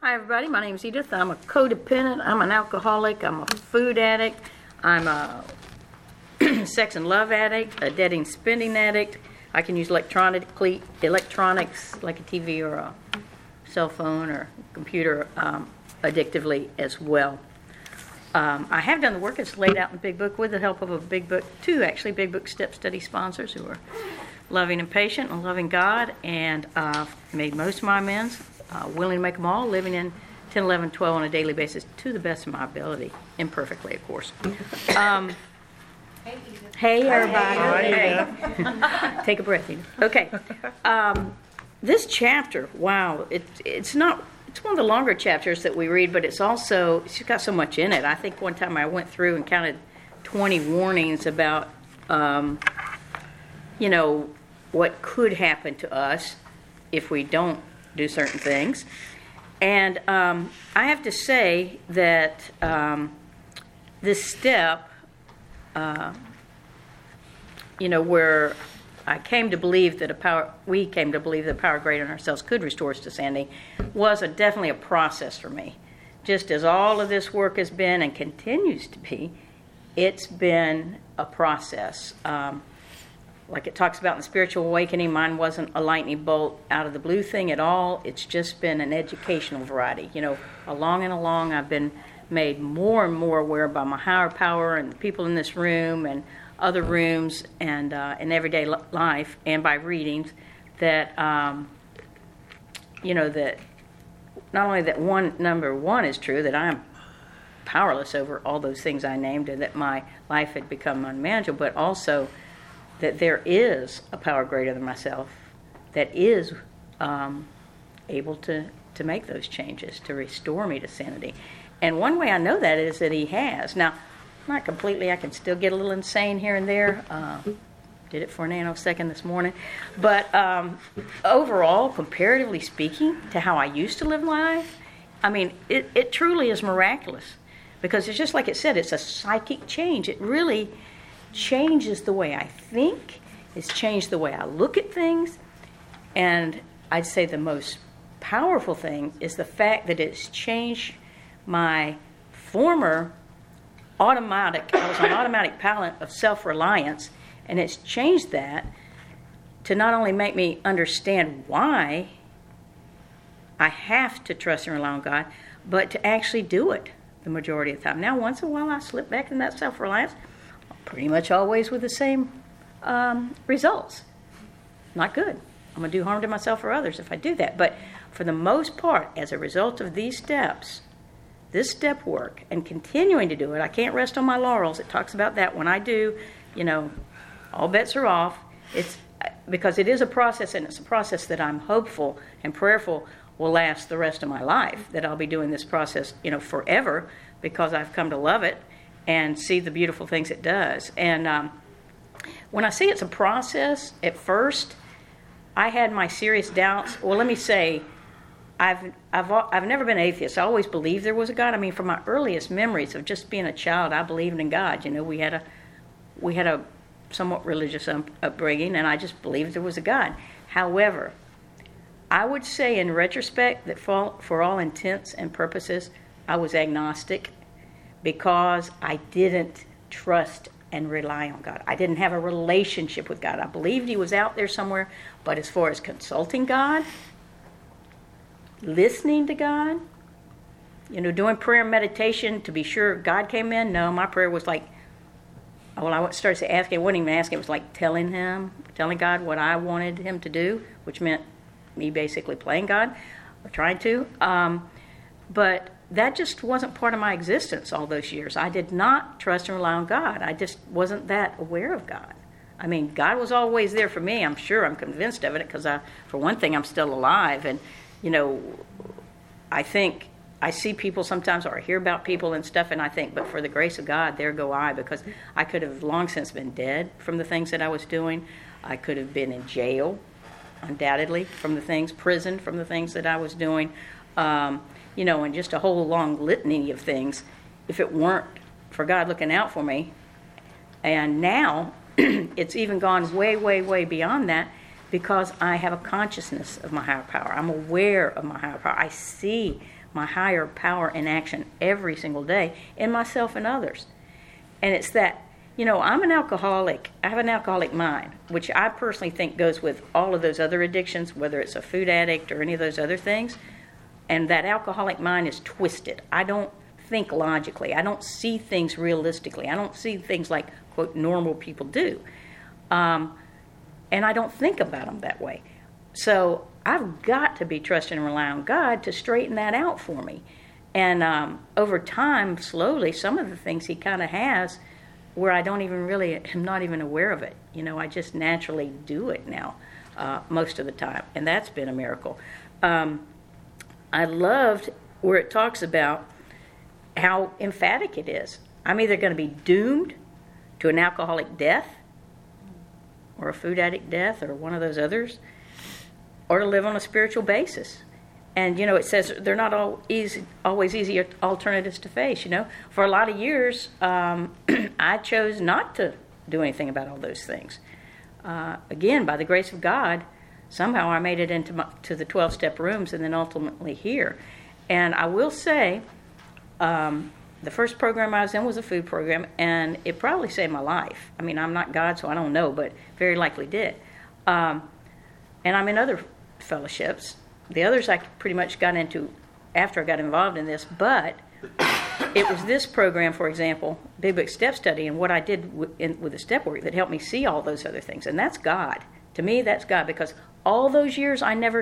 Hi, everybody. My name's Edith. I'm a codependent. I'm an alcoholic. I'm a food addict. I'm a sex and love addict, a debt and spending addict. I can use electronics like a TV or a cell phone or computer addictively as well. I have done the work. It's laid out in the Big Book with the help of two Big Book step study sponsors who are loving and patient and loving God, and made most of my amends. Willing to make them all, living in 10, 11, 12 on a daily basis to the best of my ability, imperfectly, of course. Hey, everybody. Hey. Take a breath, Edith. Okay. This chapter, wow, it's one of the longer chapters that we read, but it's got so much in it. I think one time I went through and counted 20 warnings about, what could happen to us if we don't do certain things. And I have to say that this step, where we came to believe that a power greater than ourselves could restore us to sanity, was definitely a process for me. Just as all of this work has been and continues to be, it's been a process. Like it talks about in the spiritual awakening, mine wasn't a lightning bolt out of the blue thing at all. It's just been an educational variety. Along and along, I've been made more and more aware by my higher power and the people in this room and other rooms and in everyday life, and by readings, that that not only that number one is true, that I'm powerless over all those things I named and that my life had become unmanageable, but also that there is a power greater than myself that is able to make those changes, to restore me to sanity. And one way I know that is that he has. Now, not completely. I can still get a little insane here and there. Did it for a nanosecond this morning. But overall, comparatively speaking to how I used to live my life, I mean, it truly is miraculous. Because it's just like it said, it's a psychic change. It really changes the way I think. It's changed the way I look at things. And I'd say the most powerful thing is the fact that it's changed my former I was on automatic pilot of self-reliance, and it's changed that to not only make me understand why I have to trust and rely on God, but to actually do it the majority of the time. Now, once in a while, I slip back in that self-reliance, pretty much always with the same results. Not good. I'm going to do harm to myself or others if I do that. But for the most part, as a result of these steps, this step work, and continuing to do it, I can't rest on my laurels. It talks about that when I do, all bets are off. It's because it is a process, and it's a process that I'm hopeful and prayerful will last the rest of my life, that I'll be doing this process, forever, because I've come to love it and see the beautiful things it does. And when I say it's a process, at first, I had my serious doubts. Well, let me say, I've never been atheist. I always believed there was a God. I mean, from my earliest memories of just being a child, I believed in God. We had a somewhat religious upbringing, and I just believed there was a God. However, I would say in retrospect that for all intents and purposes, I was agnostic, because I didn't trust and rely on God. I didn't have a relationship with God. I believed he was out there somewhere, but as far as consulting God, listening to God, doing prayer and meditation to be sure God came in, no, my prayer was like, well, I started asking, I wasn't even asking, it was like telling God what I wanted him to do, which meant me basically playing God, or trying to. But that just wasn't part of my existence all those years. I did not trust and rely on God. I just wasn't that aware of God. I mean, God was always there for me. I'm sure, I'm convinced of it, because for one thing, I'm still alive. And, I think I see people sometimes, or I hear about people and stuff, and I think, but for the grace of God, there go I, because I could have long since been dead from the things that I was doing. I could have been in jail, undoubtedly, from the things, prison from the things that I was doing. And just a whole long litany of things, if it weren't for God looking out for me. And now, it's even gone way, way, way beyond that, because I have a consciousness of my higher power. I'm aware of my higher power. I see my higher power in action every single day in myself and others. And it's that, I'm an alcoholic. I have an alcoholic mind, which I personally think goes with all of those other addictions, whether it's a food addict or any of those other things. And that alcoholic mind is twisted. I don't think logically. I don't see things realistically. I don't see things like, quote, normal people do. And I don't think about them that way. So I've got to be trusting and relying on God to straighten that out for me. And over time, slowly, some of the things he kind of has where I don't even really, am not even aware of it. I just naturally do it now most of the time. And that's been a miracle. I loved where it talks about how emphatic it is. I'm either going to be doomed to an alcoholic death or a food addict death or one of those others, or to live on a spiritual basis. And, it says they're not always easy alternatives to face, For a lot of years, I chose not to do anything about all those things. Again, by the grace of God, somehow I made it to the 12-step rooms and then ultimately here. And I will say, the first program I was in was a food program, and it probably saved my life. I mean, I'm not God, so I don't know, but very likely did. And I'm in other fellowships. The others I pretty much got into after I got involved in this, but it was this program, for example, Big Book Step Study, and what I did with the step work that helped me see all those other things. And that's God. To me, that's God, because all those years I never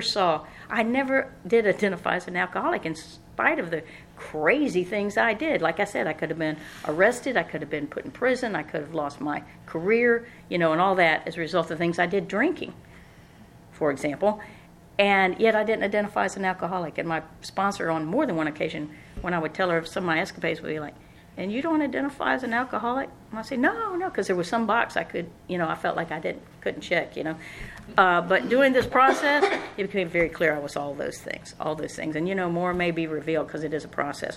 did identify as an alcoholic in spite of the crazy things I did. Like I said, I could have been arrested, I could have been put in prison, I could have lost my career, and all that as a result of things I did drinking, for example. And yet I didn't identify as an alcoholic. And my sponsor on more than one occasion, when I would tell her of some of my escapades, would be like, "And you don't identify as an alcoholic?" And I say, no, because there was some box I could, I felt like I couldn't check, But during this process, it became very clear I was all those things. And, more may be revealed because it is a process.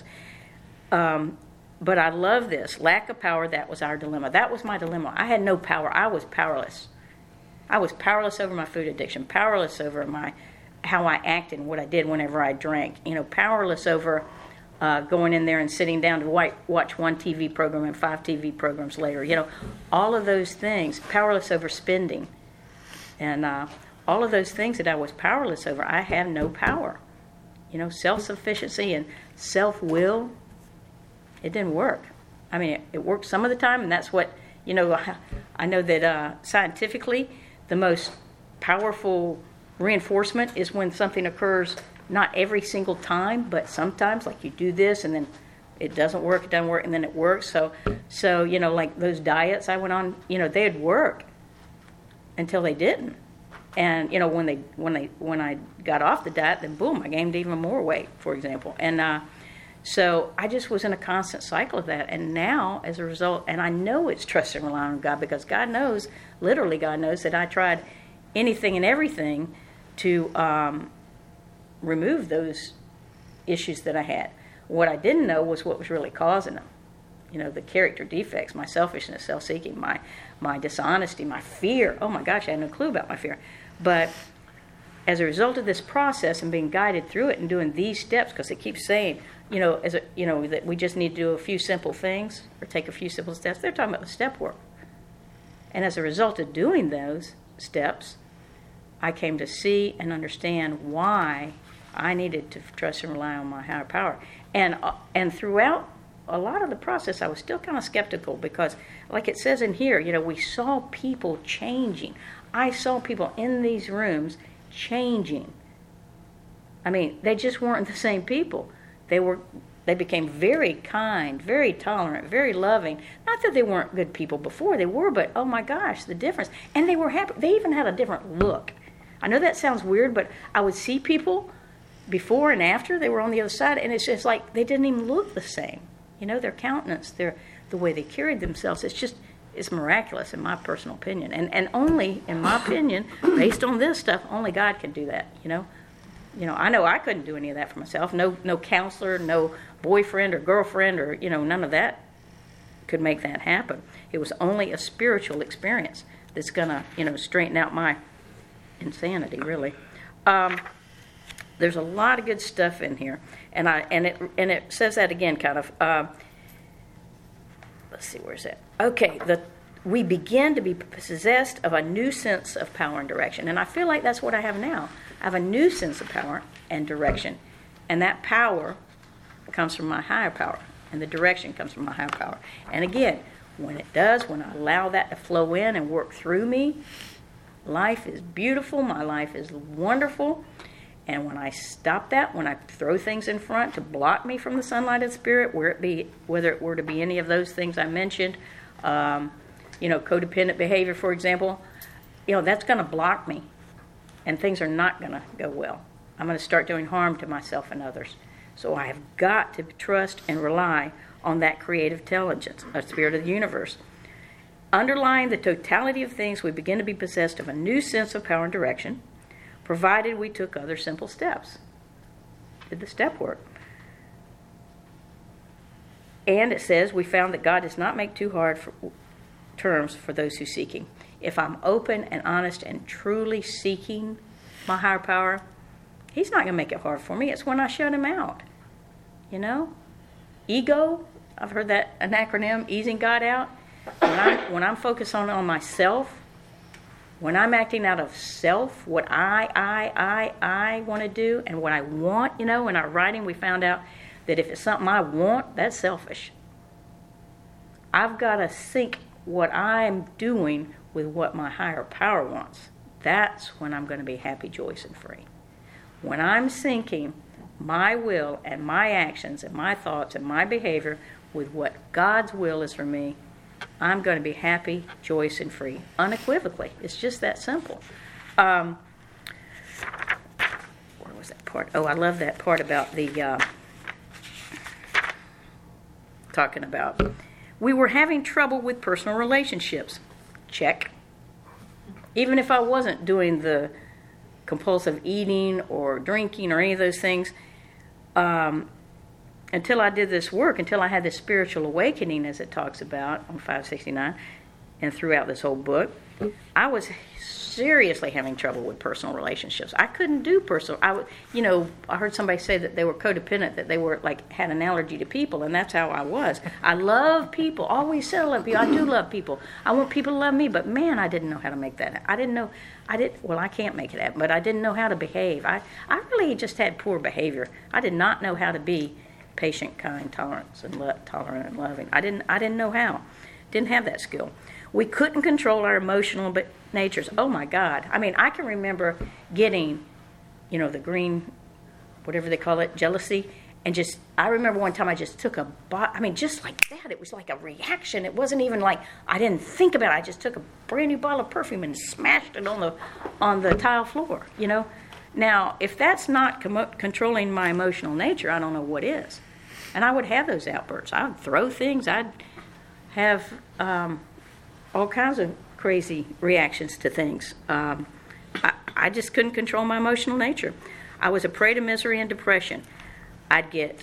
But I love this. Lack of power, that was our dilemma. That was my dilemma. I had no power. I was powerless. I was powerless over my food addiction, powerless over how I acted and what I did whenever I drank, powerless over going in there and sitting down to watch one TV program and 5 TV programs later, all of those things, powerless over spending. And all of those things that I was powerless over, I have no power. Self-sufficiency and self-will, it didn't work. I mean, it worked some of the time, and that's what, I know that scientifically, the most powerful reinforcement is when something occurs not every single time, but sometimes, like you do this and then it doesn't work, and then it works. So like those diets I went on, they'd work until they didn't. And when I got off the diet, then boom, I gained even more weight, for example. And so I just was in a constant cycle of that. And now, as a result, and I know it's trust and rely on God, because God knows, literally God knows, that I tried anything and everything to remove those issues that I had. What I didn't know was what was really causing them. The character defects, my selfishness, self-seeking, my dishonesty, my fear. Oh my gosh, I had no clue about my fear. But as a result of this process and being guided through it and doing these steps, because it keeps saying, that we just need to do a few simple things or take a few simple steps. They're talking about the step work. And as a result of doing those steps, I came to see and understand why I needed to trust and rely on my higher power. And throughout a lot of the process, I was still kind of skeptical because, like it says in here, we saw people changing. I saw people in these rooms changing. I mean, they just weren't the same people. They became very kind, very tolerant, very loving. Not that they weren't good people before, they were, but oh my gosh, the difference. And they were happy. They even had a different look. I know that sounds weird, but I would see people before and after they were on the other side, and it's just like they didn't even look the same. Their countenance, the way they carried themselves, it's miraculous in my personal opinion. And only, in my opinion, based on this stuff, only God can do that, I know I couldn't do any of that for myself. No counselor, no boyfriend or girlfriend or, none of that could make that happen. It was only a spiritual experience that's going to, straighten out my insanity, really. there's a lot of good stuff in here, and it says that again, kind of. Let's see, where's that? Okay, we begin to be possessed of a new sense of power and direction, and I feel like that's what I have now. I have a new sense of power and direction, and that power comes from my higher power, and the direction comes from my higher power. And again, when I allow that to flow in and work through me, life is beautiful, my life is wonderful. And when I stop that, when I throw things in front to block me from the sunlight of the Spirit, whether it were to be any of those things I mentioned, codependent behavior, for example, that's going to block me, and things are not going to go well. I'm going to start doing harm to myself and others. So I have got to trust and rely on that creative intelligence, a spirit of the universe. Underlying the totality of things, we begin to be possessed of a new sense of power and direction, provided we took other simple steps. Did the step work? And it says, we found that God does not make too hard terms for those who seek Him. If I'm open and honest and truly seeking my higher power, He's not going to make it hard for me. It's when I shut Him out. Ego, I've heard that an acronym, easing God out. When I'm focused on myself, when I'm acting out of self, what I want to do, and what I want, in our writing we found out that if it's something I want, that's selfish. I've got to sync what I'm doing with what my higher power wants. That's when I'm going to be happy, joyous, and free. When I'm syncing my will and my actions and my thoughts and my behavior with what God's will is for me, I'm going to be happy, joyous, and free, unequivocally. It's just that simple. Where was that part? Oh, I love that part about the talking about we were having trouble with personal relationships. Check. Even if I wasn't doing the compulsive eating or drinking or any of those things, until I did this work, until I had this spiritual awakening, as it talks about on 569, and throughout this whole book, I was seriously having trouble with personal relationships. I couldn't do personal. I heard somebody say that they were codependent, that they were had an allergy to people, and that's how I was. I love people. Always said I love people. I do love people. I want people to love me, but man, I didn't know how to make that happen. I can't make it happen, but I didn't know how to behave. I really just had poor behavior. I did not know how to be patient, kind, tolerant, and loving. I didn't know how. Didn't have that skill. We couldn't control our emotional natures. Oh my God! I can remember getting, the green, whatever they call it, jealousy, and I remember one time I just took just like that. It was like a reaction. It wasn't even like I didn't think about it. I just took a brand new bottle of perfume and smashed it on the tile floor. Now, if that's not controlling my emotional nature, I don't know what is. And I would have those outbursts. I would throw things. I'd have all kinds of crazy reactions to things. I just couldn't control my emotional nature. I was a prey to misery and depression. I'd get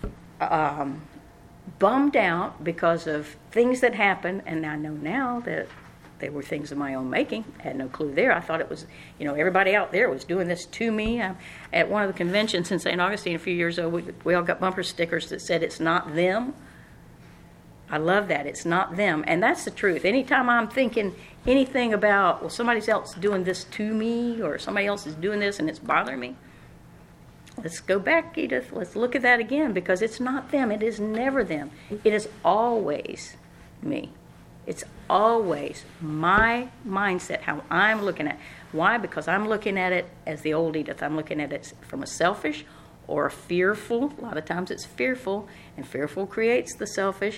bummed out because of things that happened, and I know now that they were things of my own making. I had no clue there. I thought it was, everybody out there was doing this to me. At one of the conventions in St. Augustine a few years ago, we all got bumper stickers that said, "It's not them." I love that. It's not them. And that's the truth. Anytime I'm thinking anything about, well, somebody else is doing this to me, or somebody else is doing this and it's bothering me, let's go back, Edith. Let's look at that again, because it's not them. It is never them. It is always me. It's always my mindset, how I'm looking at it. Why? Because I'm looking at it as the old Edith. I'm looking at it from a selfish or a fearful. A lot of times it's fearful, and fearful creates the selfish.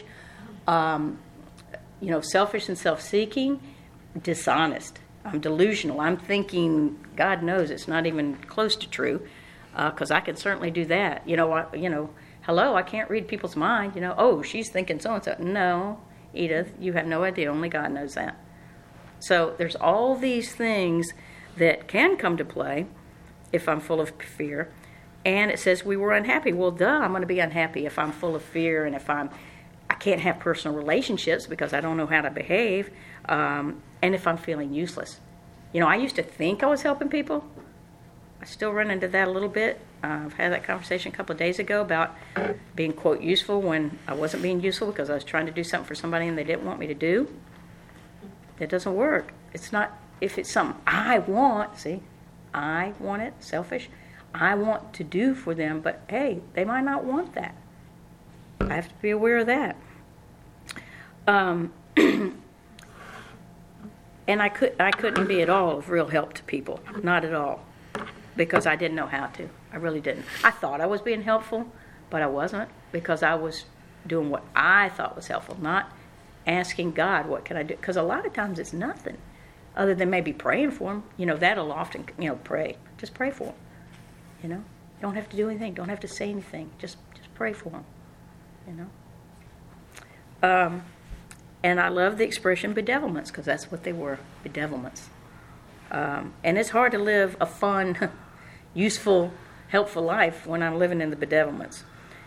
Selfish and self-seeking, dishonest. I'm delusional. I'm thinking, God knows it's not even close to true, because I can certainly do that. Hello, I can't read people's mind. Oh, she's thinking so-and-so. No, Edith, you have no idea. Only God knows that. So there's all these things that can come to play if I'm full of fear. And it says we were unhappy. Well, duh, I'm going to be unhappy if I'm full of fear, and if I can't have personal relationships because I don't know how to behave, and if I'm feeling useless. I used to think I was helping people. I still run into that a little bit. I've had that conversation a couple of days ago about being, quote, useful when I wasn't being useful because I was trying to do something for somebody and they didn't want me to do. It doesn't work. It's not, if it's something I want, see, I want it, selfish. I want to do for them, but hey, they might not want that. I have to be aware of that. And I couldn't be at all of real help to people, not at all, because I didn't know how to. I really didn't. I thought I was being helpful, but I wasn't, because I was doing what I thought was helpful, not asking God, what can I do? Because a lot of times it's nothing, other than maybe praying for them. You know, that'll often, pray. Just pray for them. You know, don't have to do anything. Don't have to say anything. Just pray for them. You know. And I love the expression bedevilments, because that's what they were, bedevilments. And it's hard to live a fun, useful, helpful life when I'm living in the bedevilments.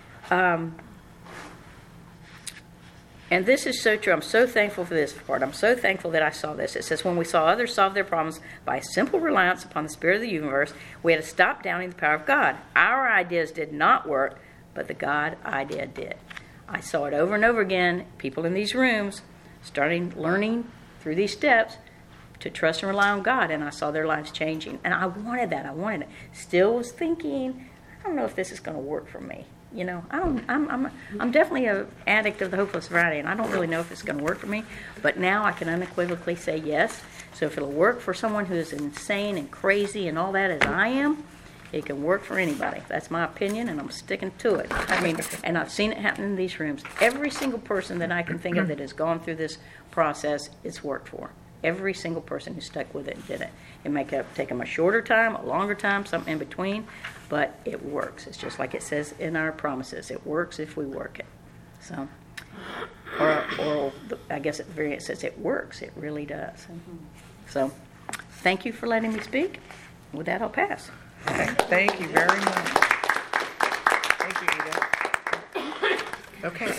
And this is so true. I'm so thankful for this part. I'm so thankful that I saw this. It says, when we saw others solve their problems by a simple reliance upon the Spirit of the universe, we had to stop doubting the power of God. Our ideas did not work, but the God idea did. I saw it over and over again. People in these rooms starting learning through these steps to trust and rely on God, and I saw their lives changing. And I wanted that. I wanted it. Still was thinking, I don't know if this is going to work for me. You know, I'm definitely an addict of the hopeless variety, and I don't really know if it's going to work for me. But now I can unequivocally say yes. So if it'll work for someone who is insane and crazy and all that as I am, it can work for anybody. That's my opinion, and I'm sticking to it. I mean, and I've seen it happen in these rooms. Every single person that I can think of that has gone through this process, it's worked for. Every single person who stuck with it and did it. It may take them a shorter time, a longer time, something in between, but it works. It's just like it says in our promises. It works if we work it. So, or I guess at the very end it says it works. It really does. So, thank you for letting me speak. With that, I'll pass. Thank you very much. Thank you, Edith. Okay.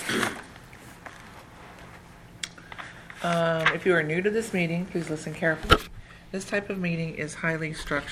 If you are new to this meeting, please listen carefully. This type of meeting is highly structured.